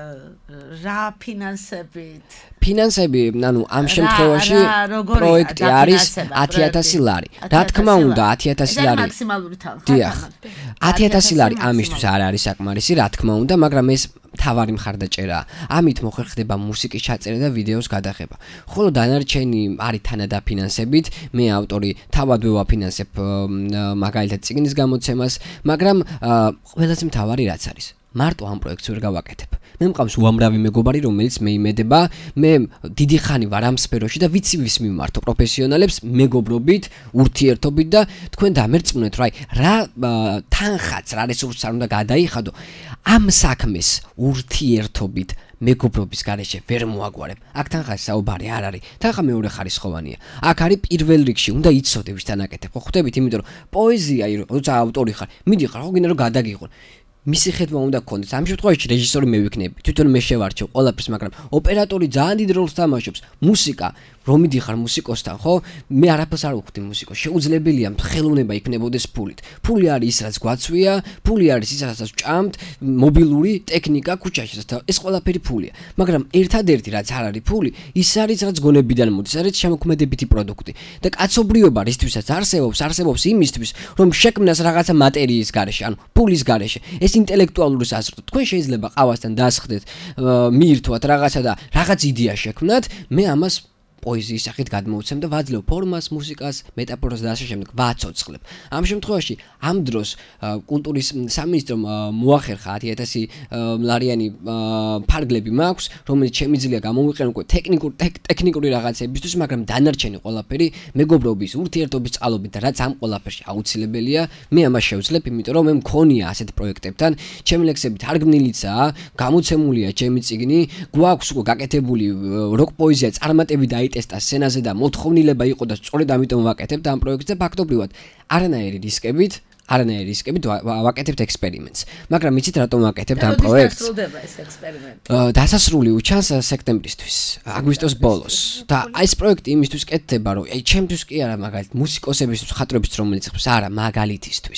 რა ფინანსებით? ფინანსები, ანუ ამ შემთხვევაში პროექტი არის ათი ათასი ლარი. რა თქმა უნდა, ათი ათასი ლარი. ეს მაქსიმალური თანხა. დიახ. ათი ათასი ლარი ამისთვის არ არის საკმარისი, რა თქმა უნდა, მაგრამ ეს თავარი მხარდაჭერაა. ამით მოხერხდება მუსიკის ჩაწერა და ვიდეოს გადაღება. ხოლო დანარჩენი არის თანადაფინანსებით, მე ავტორი თავად ვაფინანსებ მაგალითად წიგნის გამოცემას, მაგრამ ყველაზე მთავარი რაც არის, მარტო ამ პროექტს ვერ გავაკეთებ. მე მყავს უამრავი მეგობარი, რომელიც მე იმედება, მე დიდი ხანი ვარ ამ სფეროში და ვიცი ვის მიმართო პროფესიონალებს მეგობრობით, ურთიერთობით და თქვენ დამერწმუნეთ, რომ აი რა თანხაც, რა რესურსს არ უნდა გადაიხადო, ამ საქმეს ურთიერთობით მეგობრობის გარეშე ვერ მოაგვარებ. აქ თანხას საუბარი არ არის. თანხა მეორე ხარისხოვანია. აქ არის პირველ რიგში, უნდა იცოდე ვისთან აკეთებ. ხო ხვდებით, იმიტომ რომ პოეზია, როცა ავტორი ხარ, მიდიხარ, ხო გინდა რომ გადაგიღო. მისი ხედვა უნდა გქონდეს. ამ შემთხვევაში რეჟისორი მე ვიქნები. თვითონ მე შევარჩევ ყველაფერს, მაგრამ ოპერატორი ძალიან დიდ როლს თამაშობს. მუსიკა, რომ მიდიხარ მუსიკოსთან, ხო? მე არაფერს არ ვხვდი მუსიკოს. შეუძლებელია ხელოვნება იქნებოდეს ფულით. ფული არის ის, რაც გვაცვია, ფული არის ის, რასაც ვჭამთ, მობილური ტექნიკა ქუჩაში, ეს ყველაფერი ფულია. მაგრამ ერთადერთი რაც არ არის ფული, ის არის, რაც გონებიდან მოდის, არის შემოქმედებითი პროდუქტი. და კაცობრიობა რისთვისაც არსებობს, არსებობს იმისთვის, რომ შექმნას რაღაცა მატერიის გარეშე, ანუ ფულის გარეშე. ეს ინტელექტუალური საზრდო. თქვენ შეიძლება ყავასთან დასხდეთ, მიირთვათ რაღაცა და რაღაც იდეა შექმნათ, მე ამას პოეზიის სახით გადმოვცემ და ვაძლევ ფორმას, მუსიკას, მეტაფორას და ასე შემდეგ ვაცოცხლებ. ამ შემთხვევაში ამ დროს კულტურის სამინისტრომ მოახერხა ათი ათასი ლარიანი ფარგლები მაქვს, რომელიც შემიძლია გამოვიყენო უკვე ტექნიკურ ტექნიკური რაღაცებისთვის, მაგრამ დანარჩენი ყველაფერი მეგობრობის, ურთიერთობის წყალობით და რაც ამ ყველაფერში აუცილებელია, მე ამას შევძლებ, იმიტომ რომ მე მქონია ასეთ პროექტებთან, ჩემი ლექსები თარგმნილიცაა, გამოცემულია ჩემი წიგნი, გვაქვს უკვე გაკეთებული როკ პოეზია წარმატებით და ტესტა სცენაზე და მოთხოვნილება იყო და სწორედ ამიტომ ვაკეთებთ ამ პროექტზე ფაქტობრივად არანაირი რისკებით, არანაირი რისკებით ვაკეთებთ ექსპერიმენტს. მაგრამ იცით რატომ ვაკეთებთ ამ პროექტს? დასრულდება ეს ექსპერიმენტი. დასასრული უჩანს სექტემბრისთვის, აგვისტოს ბოლოს. და აი ეს პროექტი იმისთვის კეთდება, რომ აი ჩემთვის კი არა მაგალითად მუსიკოსებისთვის, მხატვრებისთვის, რომელიც ხმს არა მაგალითისთვის.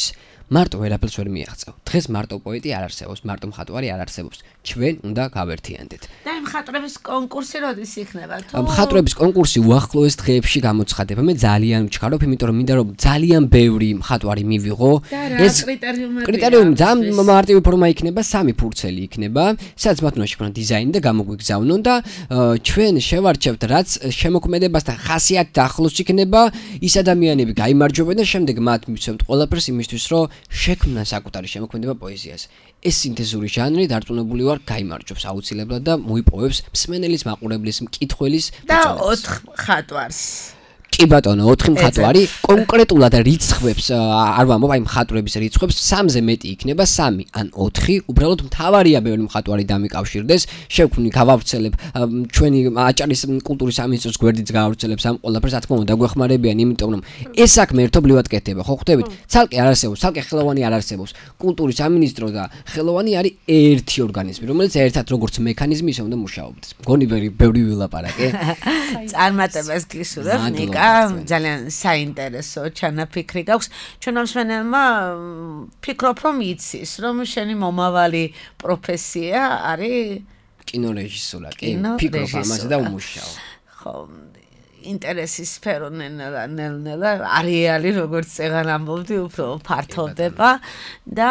მარტო ვერაფერს ვერ მიაღწევ. დღეს მარტო პოეტი არ არსებობს, მარტო მხატვარი არ არსებობს. ჩვენ უნდა გავერთიანდეთ. და მხატვრების კონკურსი როდის იქნება? თუ მხატვრების კონკურსი უახლოეს დღეებში გამოცხადება. მე ძალიან ვჩქარობ, იმიტომ რომ მინდა რომ ძალიან ბევრი მხატვარი მივიღო. ეს კრიტერიუმები. კრიტერიუმი ძალიან მარტივი ფორმა იქნება, სამი ფურცელი იქნება, სადაც მათ უნდა შექმნან დიზაინი და გამოგვიგზავნონ და ჩვენ შევარჩევთ რაც შემოქმედებასთან ხასიათით ახლოს იქნება, ის ადამიანები გაიმარჯვებენ და შემდეგ მათ მივცემთ ყველაფერს იმისთვის, რომ შექმნან საკუთარი შემოქმედება პოეზიას. ეს სინთეზური ჟანრი დარწმუნებული ვარ გაიმარჯვებს აუცილებლად და მოიპოვებს მსმენელის, მაყურებლის, მკითხველის და ოთხ მხატვარს. კი ბატონო, ოთხი მხატვარი კონკრეტულად რიცხვებს არ ვამბობ, აი მხატვრების რიცხვებს სამზე მეტი იქნება, სამი ან ოთხი, უბრალოდ მთავარია ბევრი მხატვარი დამიკავშირდეს, შევქმნი გავავრცელებ ჩვენი აჭარის კულტურის სამინისტროს გვერდიც გავავრცელებს ამ ყველაფერს, რა თქმა უნდა, დაგვეხმარებიან, იმიტომ რომ ეს საქმე ერთობლივად კეთდება, ხო ხვდებით? ცალკე არ არსებობს, ცალკე ხელოვანი არ არსებობს. კულტურის სამინისტრო და ხელოვანი არის ერთი ორგანიზმი, რომელიც ერთად როგორც მექანიზმი ისე უნდა მუშაობდეს. მგონი ბევრი ვილაპარაკე. წარმატებას გისურვებ, ნიკა. ძალიან საინტერესო ჩანაფიქრი გაქვს. ჩვენ მსმენელმა ფიქრობ რომ იცის, რომ შენი მომავალი პროფესია არის კინორეჟისორა, კი, ფიქრობ ამაზე და უმუშაო. ხო, ინტერესის სფერო ნელ-ნელა არეალი როგორც წეგან ამბობდი, უფრო ფართოვდება და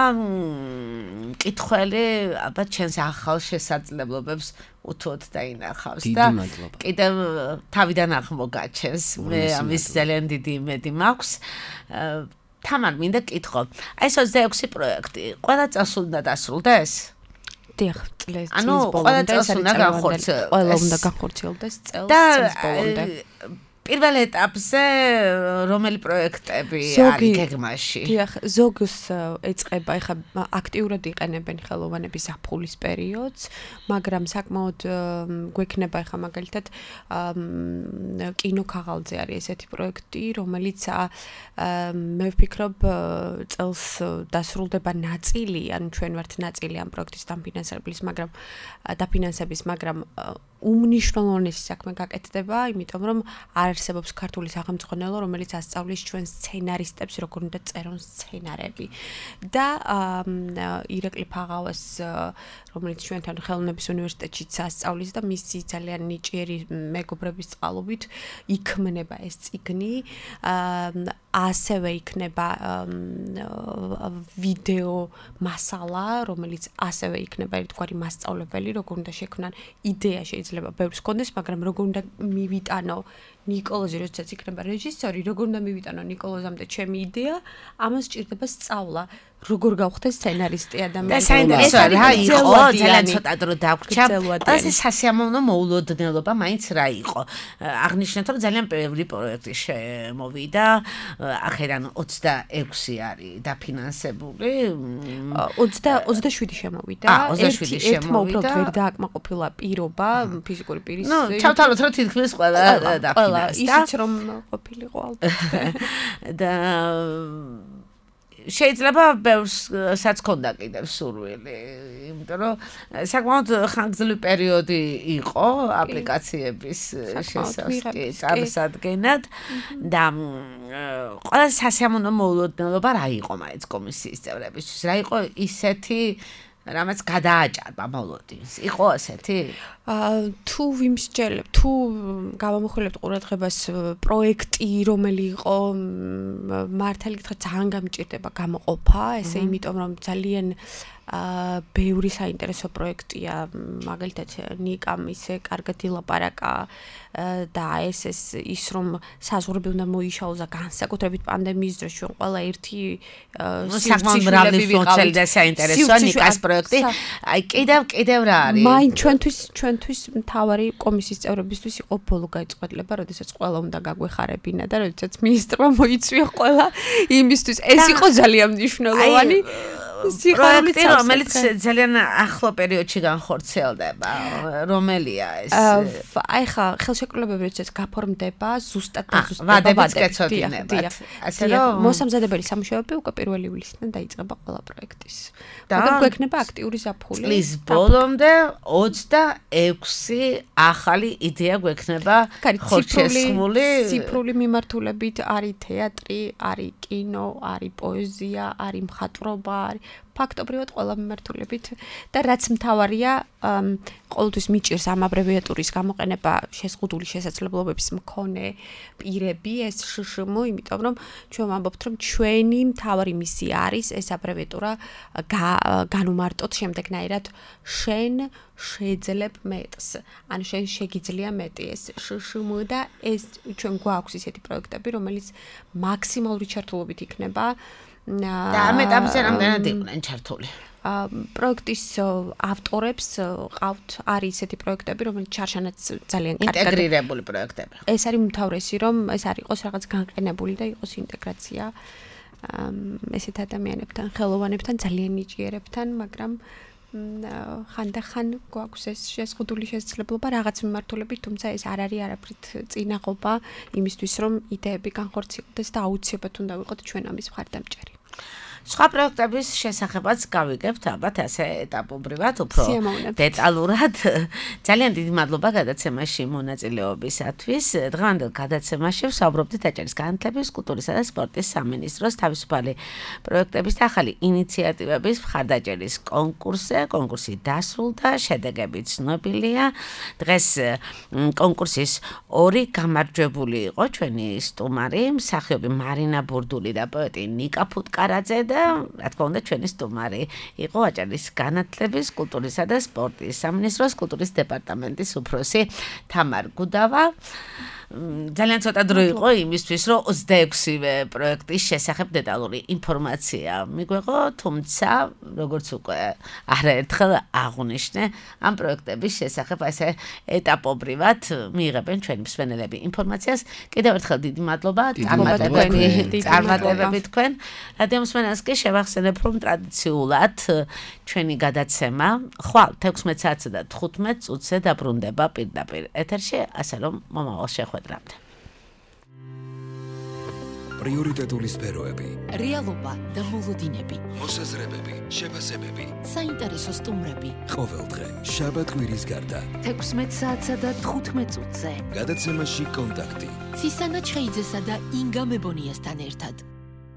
მკითხველი ალბათ ჩვენს ახალ შესაძლებლობებს უთუოდ დაინახავს და კიდევ თავიდან აღმოგაჩენს. მე ამის ძალიან დიდი იმედი მაქვს. თამარ, მინდა კითხო. აი ეს ოცდაექვსი პროექტი, ყველა წელს უნდა დასრულდეს? დიახ, წლის ბოლომდე ეს არის განხორციელდეს. ყველა უნდა განხორციელდეს წელს წლის ბოლომდე. პირველ ეტაპზე რომელი პროექტები არის გეგმაში? დიახ, ზოგს ეწყება, ეხლა აქტიურად იყენებენ ხელოვანების ზაფხულის პერიოდს, მაგრამ საკმაოდ გვექნება ეხლა მაგალითად კინოქაღალდზე არის ესეთი პროექტი, რომელიც მე ვფიქრობ წელს დასრულდება ნაწილი, ანუ ჩვენ ვართ ნაწილი ამ პროექტის დაფინანსების, მაგრამ დაფინანსების, მაგრამ უმნიშვნელოვანესი საქმე გაკეთდება, იმიტომ რომ არ არსებობს ქართული სახელმწიფო, რომელიც ასწავლის ჩვენ სცენარისტებს, როგორ უნდა წერონ სცენარები. და ირაკლი ფაღავას, რომელიც ჩვენთან ხელოვნების უნივერსიტეტშიც ასწავლის და მისი ძალიან ნიჭიერი მეგობრების წყალობით იქმნება ეს წიგნი. ასევე იქნება ვიდეო მასალა, რომელიც ასევე იქნება ერთგვარი მასწავლებელი, როგორ უნდა შექმნან იდეა შეიძლება ბევრს ჰქონდეს, მაგრამ როგორ უნდა მივიტანო ნიკოლოზი, როდესაც იქნება რეჟისორი, როგორ უნდა მივიტანო ნიკოლოზამდე ჩემი იდეა, ამას სჭირდება სწავლა. როგორ გავხდე სცენარისტი ადამიანი. და საინტერესო რა იყო, ძალიან ცოტა დრო დაგვრჩა. ასე სასიამოვნო მოულოდნელობა მაინც რა იყო. აღნიშნეთ, რომ ძალიან ბევრი პროექტი შემოვიდა. ახედან ოცდაექვსი არის დაფინანსებული. ოცდაშვიდი შემოვიდა. ოცდაშვიდი შემოვიდა. უბრალოდ ვერ დააკმაყოფილა პირობა ფიზიკური პირის. ნუ ჩავთვალოთ, რომ თითქმის ყველა დაფინანსდა. ისიც რომ ყოფილიყო ალბათ. და შეიძლება ბევრსაც ქონდა კიდევ სურვილი, იმიტომ რომ საკმაოდ ხანგრძლივი პერიოდი იყო აპლიკაციების შესაძლებლად და ყველა სასიამოვნო მოულოდნელობა რა იყო მაინც კომისიის წევრებისთვის, რა იყო ისეთი რამაც გადააჭარბა მოლოდინს. იყო ასეთი? თუ ვიმსჯელებ, თუ გავამახვილებთ ყურადღებას პროექტი, რომელი იყო მართალი გითხრათ ძალიან გამჭირდება გამოყოფა, ესე იმიტომ რომ ძალიან აა ბევრი საინტერესო პროექტია, მაგალითად ნიკამ ისე კარგად ილაპარაკა და ეს ეს ის რომ საზღვრები უნდა მოიშალოს და განსაკუთრებით პანდემიის დროს ჩვენ ყველა ერთი საკმაოდ მრავლი ფუნქცია და საინტერესოა ნიკას პროექტი. აი კიდევ კიდევ რა არის? მაინ ჩვენთვის ჩვენთვის მთავარი კომისიის წევრებისთვის იყო ბოლო გაიწყვეტილება, როდესაც ყველა უნდა გაგვეხარებინა და როდესაც მინისტრმა მოიწვია ყველა იმისთვის. ეს იყო ძალიან მნიშვნელოვანი. პროექტი, რომელიც ძალიან ახლო პერიოდში განხორციელდება, რომელია ეს? აი ხა ხელშეკრულებები როდესაც გაფორმდება, ზუსტად და ზუსტად ვადებით გეცოდინებათ. ასე რომ მოსამზადებელი სამუშაოები უკვე პირველი ივლისიდან დაიწყება ყველა პროექტის. მაგრამ გვექნება აქტიური ზაფხული. წლის ბოლომდე ოცდაექვსი ახალი იდეა გვექნება ხორცშესხმული. ციფრული მიმართულებით არის თეატრი, არის კინო, არის პოეზია, არის მხატვრობა, არის ფაქტობრივად ყველა მიმართულებით და რაც მთავარია, ყოველთვის მიჭირს ამ აბრევიატურის გამოყენება შეზღუდული შესაძლებლობების მქონე პირები, ეს შშმ, იმიტომ რომ ჩვენ ვამბობთ, რომ ჩვენი მთავარი მისია არის ეს აბრევიატურა განუმარტოთ შემდეგნაირად შენ შეძლებ მეტს. ან შენ შეგიძლია მეტი ეს შშმ და ეს ჩვენ გვაქვს ისეთი პროექტები, რომელიც მაქსიმალური ჩართულობით იქნება და ამ ეტაპზე რამდენად იყვნენ ჩართული? პროექტის ავტორებს ყავთ არის ესეთი პროექტები, რომელიც ჩარშანაც ძალიან კარგად ინტეგრირებული პროექტები. ეს არის უმთავრესი, რომ ეს არ იყოს რაღაც განყენებული და იყოს ინტეგრაცია ესეთ ადამიანებთან, ხელოვანებთან, ძალიან ნიჭიერებთან, მაგრამ ხანდახან გვაქვს ეს შეზღუდული შესაძლებლობა რაღაც მიმართულებით, თუმცა ეს არ არის არაფრით წინაღობა იმისთვის, რომ იდეები განხორციელდეს და აუცილებლად უნდა ვიყოთ ჩვენ ამის მხარდამჭერი. სხვა პროექტების შესახებაც გავიგებთ ალბათ ასე ეტაპობრივად უფრო დეტალურად. ძალიან დიდი მადლობა გადაცემაში მონაწილეობისათვის. დღევანდელ გადაცემაში ვსაუბრობდით აჭარის განათლების, კულტურისა და სპორტის სამინისტროს თავისუფალი პროექტების და ახალი ინიციატივების მხარდაჭერის კონკურსზე. კონკურსი დასრულდა, შედეგები ცნობილია. დღეს კონკურსის ორი გამარჯვებული იყო ჩვენი სტუმარი, მსახიობი მარინა ბურდული და პოეტი ნიკა ფუტკარაძე და რა თქმა უნდა ჩვენი სტუმარი იყო აჭარის განათლების, კულტურისა და სპორტის სამინისტროს კულტურის დეპარტამენტის უფროსი თამარ გუდავა. ძალიან ცოტა დრო იყო იმისთვის, რომ ოცდაექვსივე პროექტის შესახებ დეტალური ინფორმაცია მიგვეღო, თუმცა როგორც უკვე არაერთხელ აღვნიშნე, ამ პროექტების შესახებ ასე ეტაპობრივად მიიღებენ ჩვენი მსმენელები ინფორმაციას. კიდევ ერთხელ დიდი მადლობა წარმატებები თქვენ. რადიო მსმენელს კი შევახსენებ, რომ ტრადიციულად ჩვენი გადაცემა ხვალ თექვსმეტ საათსა და თხუთმეტ წუთზე დაბრუნდება პირდაპირ ეთერში, ასე რომ მომავალ შეხვედრამდე. პრიორიტეტული სფეროები, რეალობა და მოლოდინები, მოსაზრებები, შეფასებები, საინტერესო სტუმრები. ყოველდღე შაბათ-კვირის გარდა თექვსმეტ საათსა და თხუთმეტ წუთზე გადაცემაში კონტაქტი. ცისანა ჩხეიძესა და ინგა მებონიასთან ერთად.